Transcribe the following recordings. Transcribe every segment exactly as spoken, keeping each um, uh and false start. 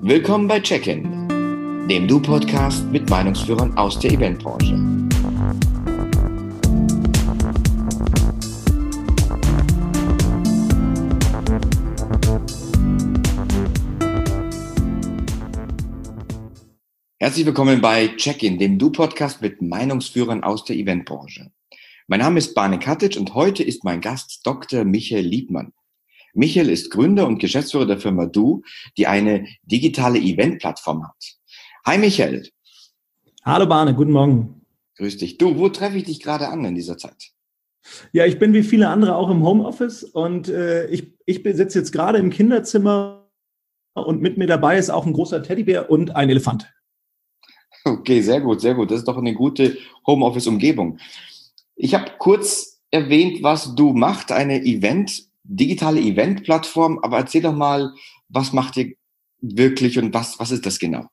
Willkommen bei Check-in, dem Du-Podcast mit Meinungsführern aus der Eventbranche. Herzlich willkommen bei Check-in, dem Du-Podcast mit Meinungsführern aus der Eventbranche. Mein Name ist Bane Katic und heute ist mein Gast Doktor Michael Liebmann. Michael ist Gründer und Geschäftsführer der Firma Du, die eine digitale Eventplattform hat. Hi Michael. Hallo Bane, guten Morgen. Grüß dich. Du, wo treffe ich dich gerade an in dieser Zeit? Ja, ich bin wie viele andere auch im Homeoffice und äh, ich, ich sitze jetzt gerade im Kinderzimmer und mit mir dabei ist auch ein großer Teddybär und ein Elefant. Okay, sehr gut, sehr gut. Das ist doch eine gute Homeoffice-Umgebung. Ich habe kurz erwähnt, was Du macht, eine Event digitale Eventplattform, aber erzähl doch mal, was macht ihr wirklich und was, was ist das genau?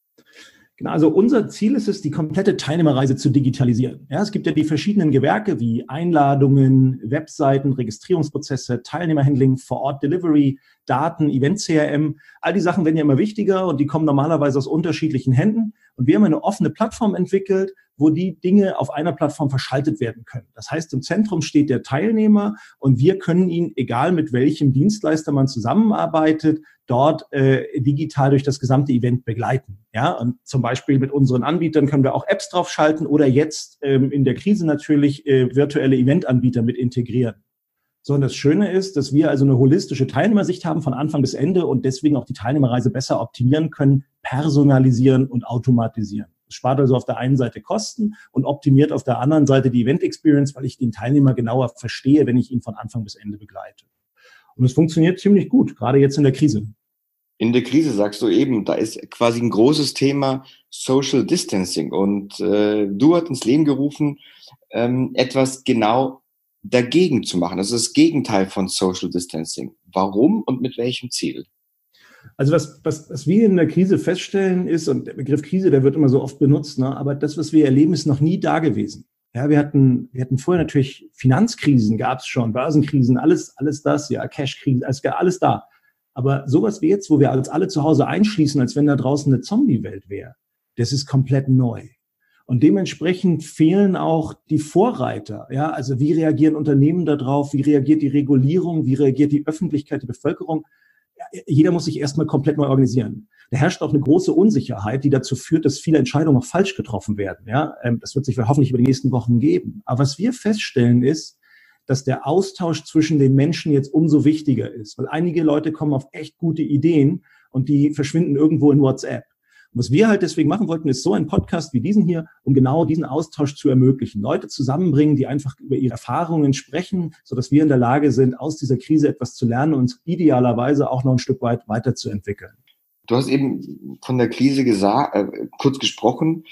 Genau, also unser Ziel ist es, die komplette Teilnehmerreise zu digitalisieren. Ja, es gibt ja die verschiedenen Gewerke wie Einladungen, Webseiten, Registrierungsprozesse, Teilnehmerhandling, Vor-Ort-Delivery, Daten, Event-C R M. All die Sachen werden ja immer wichtiger und die kommen normalerweise aus unterschiedlichen Händen. Und wir haben eine offene Plattform entwickelt, wo die Dinge auf einer Plattform verschaltet werden können. Das heißt, im Zentrum steht der Teilnehmer und wir können ihn, egal mit welchem Dienstleister man zusammenarbeitet, dort äh, digital durch das gesamte Event begleiten. Ja, und zum Beispiel mit unseren Anbietern können wir auch Apps draufschalten oder jetzt ähm, in der Krise natürlich äh, virtuelle Eventanbieter mit integrieren. So, und das Schöne ist, dass wir also eine holistische Teilnehmersicht haben von Anfang bis Ende und deswegen auch die Teilnehmerreise besser optimieren können, personalisieren und automatisieren. Es spart also auf der einen Seite Kosten und optimiert auf der anderen Seite die Event-Experience, weil ich den Teilnehmer genauer verstehe, wenn ich ihn von Anfang bis Ende begleite. Und es funktioniert ziemlich gut, gerade jetzt in der Krise. In der Krise sagst du eben, da ist quasi ein großes Thema Social Distancing und äh, Du hast ins Leben gerufen, ähm, etwas genau dagegen zu machen. Das ist das Gegenteil von Social Distancing. Warum und mit welchem Ziel? Also was, was, was wir in der Krise feststellen ist, und der Begriff Krise, der wird immer so oft benutzt, ne, aber das, was wir erleben, ist noch nie da gewesen. Ja, wir hatten, wir hatten vorher natürlich Finanzkrisen, gab es schon, Börsenkrisen, alles, alles das, ja, Cashkrisen, alles, alles da. Aber sowas wie jetzt, wo wir uns alle zu Hause einschließen, als wenn da draußen eine Zombie-Welt wäre, das ist komplett neu. Und dementsprechend fehlen auch die Vorreiter. Ja, also wie reagieren Unternehmen darauf? Wie reagiert die Regulierung? Wie reagiert die Öffentlichkeit, die Bevölkerung? Ja, jeder muss sich erstmal komplett neu organisieren. Da herrscht auch eine große Unsicherheit, die dazu führt, dass viele Entscheidungen auch falsch getroffen werden. Ja, das wird sich hoffentlich über die nächsten Wochen geben. Aber was wir feststellen ist, dass der Austausch zwischen den Menschen jetzt umso wichtiger ist, weil einige Leute kommen auf echt gute Ideen und die verschwinden irgendwo in WhatsApp. Und was wir halt deswegen machen wollten, ist so ein Podcast wie diesen hier, um genau diesen Austausch zu ermöglichen. Leute zusammenbringen, die einfach über ihre Erfahrungen sprechen, sodass wir in der Lage sind, aus dieser Krise etwas zu lernen und uns idealerweise auch noch ein Stück weit weiterzuentwickeln. Du hast eben von der Krise gesagt, äh, kurz gesprochen.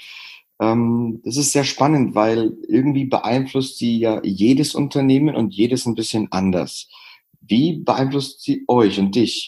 Ähm, das ist sehr spannend, weil irgendwie beeinflusst sie ja jedes Unternehmen und jedes ein bisschen anders. Wie beeinflusst sie euch und dich?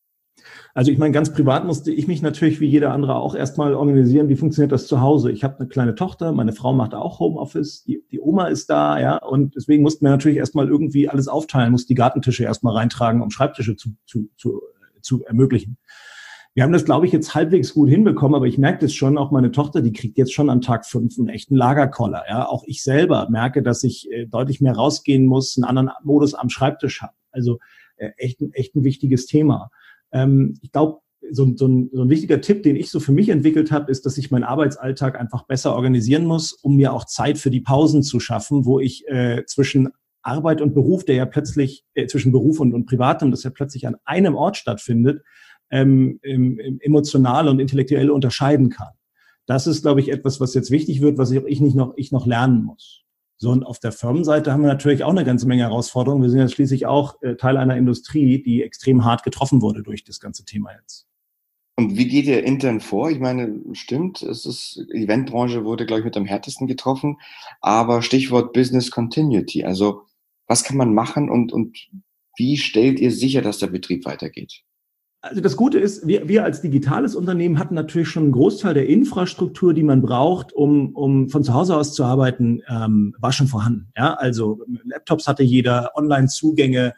Also ich meine, ganz privat musste ich mich natürlich wie jeder andere auch erstmal organisieren, wie funktioniert das zu Hause. Ich habe eine kleine Tochter, meine Frau macht auch Homeoffice, die, die Oma ist da, ja, und deswegen mussten wir natürlich erstmal irgendwie alles aufteilen, mussten die Gartentische erstmal reintragen, um Schreibtische zu, zu, zu, zu ermöglichen. Wir haben das, glaube ich, jetzt halbwegs gut hinbekommen, aber ich merke das schon, auch meine Tochter, die kriegt jetzt schon an Tag fünf einen echten Lagerkoller. Ja, auch ich selber merke, dass ich äh, deutlich mehr rausgehen muss, einen anderen Modus am Schreibtisch habe. Also äh, echt, ein, echt ein wichtiges Thema. Ähm, ich glaube, so, so, ein, so ein wichtiger Tipp, den ich so für mich entwickelt habe, ist, dass ich meinen Arbeitsalltag einfach besser organisieren muss, um mir auch Zeit für die Pausen zu schaffen, wo ich äh, zwischen Arbeit und Beruf, der ja plötzlich, äh, zwischen Beruf und, und Privatem, das ja plötzlich an einem Ort stattfindet, ähm, ähm, emotional und intellektuell unterscheiden kann. Das ist, glaube ich, etwas, was jetzt wichtig wird, was ich, ich nicht noch, ich noch lernen muss. So, und auf der Firmenseite haben wir natürlich auch eine ganze Menge Herausforderungen. Wir sind ja schließlich auch äh, Teil einer Industrie, die extrem hart getroffen wurde durch das ganze Thema jetzt. Und wie geht ihr intern vor? Ich meine, stimmt, es ist, die Eventbranche wurde, glaube ich, mit am härtesten getroffen, aber Stichwort Business Continuity. Also, was kann man machen und, und wie stellt ihr sicher, dass der Betrieb weitergeht? Also das Gute ist, wir, wir als digitales Unternehmen hatten natürlich schon einen Großteil der Infrastruktur, die man braucht, um, um von zu Hause aus zu arbeiten, ähm, war schon vorhanden. Ja, also Laptops hatte jeder, Online-Zugänge,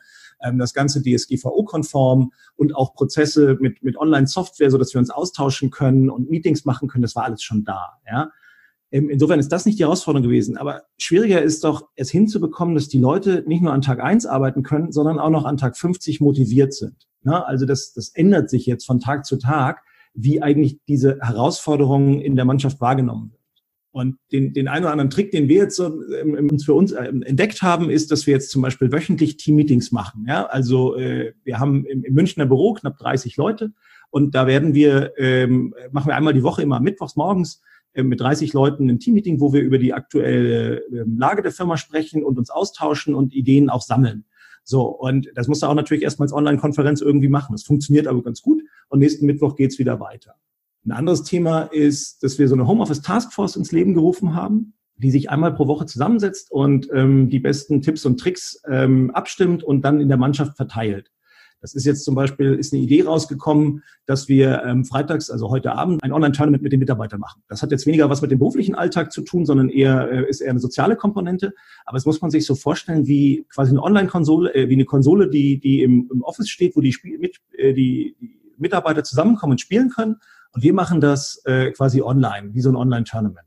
ähm, das Ganze D S G V O-konform und auch Prozesse mit, mit Online-Software, so dass wir uns austauschen können und Meetings machen können. Das war alles schon da, ja. Insofern ist das nicht die Herausforderung gewesen. Aber schwieriger ist doch, es hinzubekommen, dass die Leute nicht nur an Tag eins arbeiten können, sondern auch noch an Tag fünfzig motiviert sind. Na, also das, das ändert sich jetzt von Tag zu Tag, wie eigentlich diese Herausforderungen in der Mannschaft wahrgenommen wird. Und den, den einen oder anderen Trick, den wir jetzt so ähm, uns für uns äh, entdeckt haben, ist, dass wir jetzt zum Beispiel wöchentlich Team-Meetings machen. Ja, also äh, wir haben im, im Münchner Büro knapp dreißig Leute und da werden wir ähm, machen wir einmal die Woche immer mittwochs morgens mit dreißig Leuten ein Teammeeting, wo wir über die aktuelle Lage der Firma sprechen und uns austauschen und Ideen auch sammeln. So, und das muss er auch natürlich erstmal als Online-Konferenz irgendwie machen. Das funktioniert aber ganz gut und nächsten Mittwoch geht's wieder weiter. Ein anderes Thema ist, dass wir so eine Homeoffice-Taskforce ins Leben gerufen haben, die sich einmal pro Woche zusammensetzt und ähm, die besten Tipps und Tricks ähm, abstimmt und dann in der Mannschaft verteilt. Das ist jetzt zum Beispiel, ist eine Idee rausgekommen, dass wir ähm, freitags, also heute Abend, ein Online-Tournament mit den Mitarbeitern machen. Das hat jetzt weniger was mit dem beruflichen Alltag zu tun, sondern eher äh, ist eher eine soziale Komponente. Aber es muss man sich so vorstellen wie quasi eine Online-Konsole, äh, wie eine Konsole, die die im, im Office steht, wo die, Spiel, mit, äh, die, die Mitarbeiter zusammenkommen und spielen können. Und wir machen das äh, quasi online, wie so ein Online-Tournament.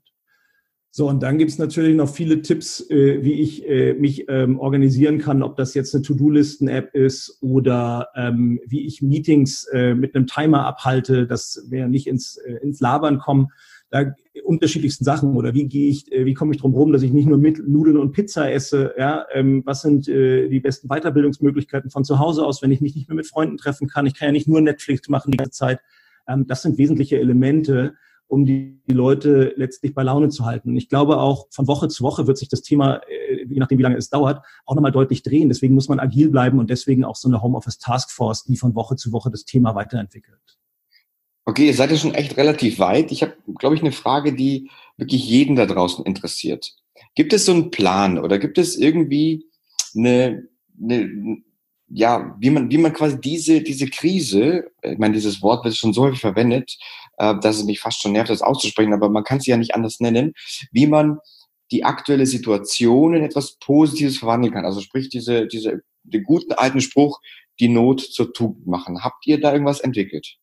So, und dann gibt's natürlich noch viele Tipps, äh, wie ich äh, mich ähm, organisieren kann, ob das jetzt eine To-Do-Listen-App ist oder ähm, wie ich Meetings äh, mit einem Timer abhalte, dass wir nicht ins, äh, ins Labern kommen. Da unterschiedlichsten Sachen oder wie gehe ich, äh, wie komme ich drum rum, dass ich nicht nur mit Nudeln und Pizza esse. Ja, ähm, was sind äh, die besten Weiterbildungsmöglichkeiten von zu Hause aus, wenn ich mich nicht mehr mit Freunden treffen kann? Ich kann ja nicht nur Netflix machen die ganze Zeit. Ähm, das sind wesentliche Elemente, um die, die Leute letztlich bei Laune zu halten. Und ich glaube auch, von Woche zu Woche wird sich das Thema, äh, je nachdem wie lange es dauert, auch nochmal deutlich drehen. Deswegen muss man agil bleiben und deswegen auch so eine Homeoffice-Taskforce, die von Woche zu Woche das Thema weiterentwickelt. Okay, ihr seid ja schon echt relativ weit. Ich habe, glaube ich, eine Frage, die wirklich jeden da draußen interessiert. Gibt es so einen Plan oder gibt es irgendwie eine, eine ja, wie man, wie man quasi diese, diese Krise, ich meine, dieses Wort wird schon so häufig verwendet, äh, dass es mich fast schon nervt, das auszusprechen, aber man kann es ja nicht anders nennen, wie man die aktuelle Situation in etwas Positives verwandeln kann. Also sprich, diese, diese, den guten alten Spruch, die Not zur Tugend machen. Habt ihr da irgendwas entwickelt?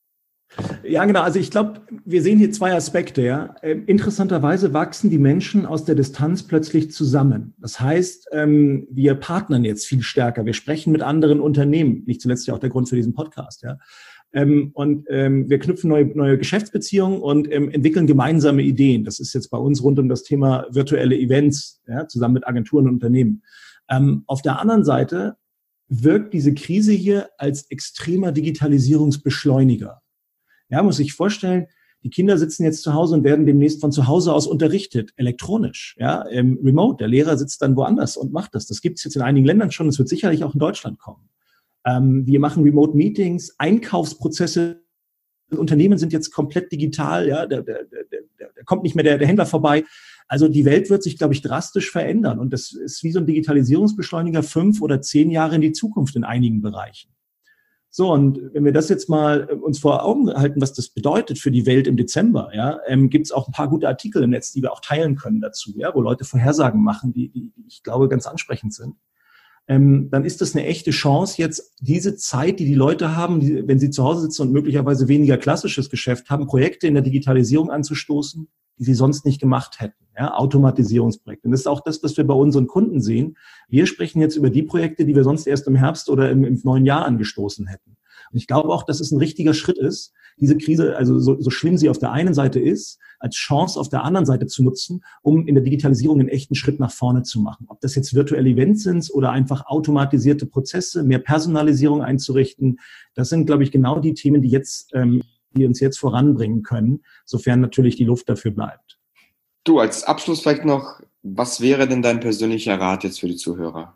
Ja, genau. Also ich glaube, wir sehen hier zwei Aspekte. Ja. Ähm, interessanterweise wachsen die Menschen aus der Distanz plötzlich zusammen. Das heißt, ähm, wir partnern jetzt viel stärker. Wir sprechen mit anderen Unternehmen. Nicht zuletzt ja auch der Grund für diesen Podcast. Ja. Ähm, und ähm, wir knüpfen neue, neue Geschäftsbeziehungen und ähm, entwickeln gemeinsame Ideen. Das ist jetzt bei uns rund um das Thema virtuelle Events, ja, zusammen mit Agenturen und Unternehmen. Ähm, auf der anderen Seite wirkt diese Krise hier als extremer Digitalisierungsbeschleuniger. Ja, muss ich vorstellen, die Kinder sitzen jetzt zu Hause und werden demnächst von zu Hause aus unterrichtet, elektronisch, ja, im Remote. Der Lehrer sitzt dann woanders und macht das. Das gibt es jetzt in einigen Ländern schon. Das wird sicherlich auch in Deutschland kommen. Ähm, wir machen Remote-Meetings, Einkaufsprozesse. Unternehmen sind jetzt komplett digital. Ja, da, da, da, da kommt nicht mehr der, der Händler vorbei. Also die Welt wird sich, glaube ich, drastisch verändern. Und das ist wie so ein Digitalisierungsbeschleuniger fünf oder zehn Jahre in die Zukunft in einigen Bereichen. So, und wenn wir das jetzt mal uns vor Augen halten, was das bedeutet für die Welt im Dezember, ja, ähm, gibt es auch ein paar gute Artikel im Netz, die wir auch teilen können dazu, ja, wo Leute Vorhersagen machen, die, die, die ich glaube ganz ansprechend sind. Ähm, dann ist das eine echte Chance, jetzt diese Zeit, die die Leute haben, die, wenn sie zu Hause sitzen und möglicherweise weniger klassisches Geschäft haben, Projekte in der Digitalisierung anzustoßen, die sie sonst nicht gemacht hätten. Ja, Automatisierungsprojekte. Und das ist auch das, was wir bei unseren Kunden sehen. Wir sprechen jetzt über die Projekte, die wir sonst erst im Herbst oder im, im neuen Jahr angestoßen hätten. Und ich glaube auch, dass es ein richtiger Schritt ist, diese Krise, also so, so schlimm sie auf der einen Seite ist, als Chance auf der anderen Seite zu nutzen, um in der Digitalisierung einen echten Schritt nach vorne zu machen. Ob das jetzt virtuelle Events sind oder einfach automatisierte Prozesse, mehr Personalisierung einzurichten, das sind, glaube ich, genau die Themen, die jetzt, ähm, die uns jetzt voranbringen können, sofern natürlich die Luft dafür bleibt. Du, als Abschluss vielleicht noch, was wäre denn dein persönlicher Rat jetzt für die Zuhörer?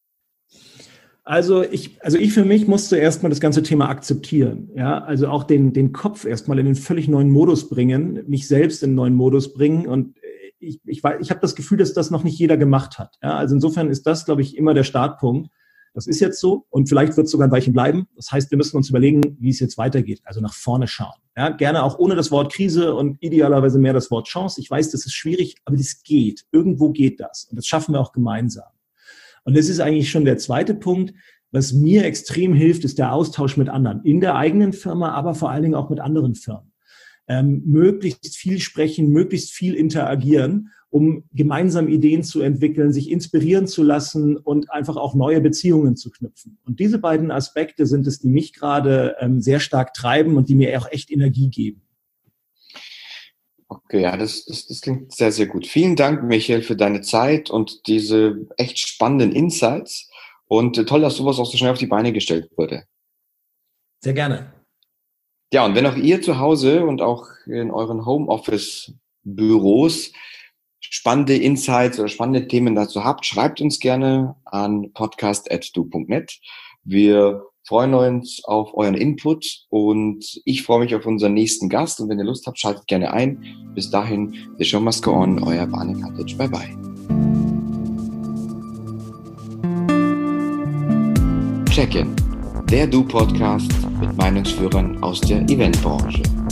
Also ich, also ich für mich musste erstmal das ganze Thema akzeptieren. Ja, also auch den, den Kopf erstmal in einen völlig neuen Modus bringen, mich selbst in einen neuen Modus bringen. Und ich, ich, ich habe das Gefühl, dass das noch nicht jeder gemacht hat. Ja, also insofern ist das, glaube ich, immer der Startpunkt. Das ist jetzt so und vielleicht wird es sogar ein Weilchen bleiben. Das heißt, wir müssen uns überlegen, wie es jetzt weitergeht, also nach vorne schauen. Ja, gerne auch ohne das Wort Krise und idealerweise mehr das Wort Chance. Ich weiß, das ist schwierig, aber das geht. Irgendwo geht das und das schaffen wir auch gemeinsam. Und das ist eigentlich schon der zweite Punkt. Was mir extrem hilft, ist der Austausch mit anderen. In der eigenen Firma, aber vor allen Dingen auch mit anderen Firmen. Ähm, möglichst viel sprechen, möglichst viel interagieren, um gemeinsam Ideen zu entwickeln, sich inspirieren zu lassen und einfach auch neue Beziehungen zu knüpfen. Und diese beiden Aspekte sind es, die mich gerade ähm, sehr stark treiben und die mir auch echt Energie geben. Okay, ja, das, das, das klingt sehr, sehr gut. Vielen Dank, Michael, für deine Zeit und diese echt spannenden Insights. Und toll, dass sowas auch so schnell auf die Beine gestellt wurde. Sehr gerne. Ja, und wenn auch ihr zu Hause und auch in euren Homeoffice-Büros spannende Insights oder spannende Themen dazu habt, schreibt uns gerne an podcast at du punkt net. Wir freuen uns auf euren Input und ich freue mich auf unseren nächsten Gast. Und wenn ihr Lust habt, schaltet gerne ein. Bis dahin, the show must go on, euer Barney Katic. Bye bye. Check-in, der Du-Podcast mit Meinungsführern aus der Eventbranche.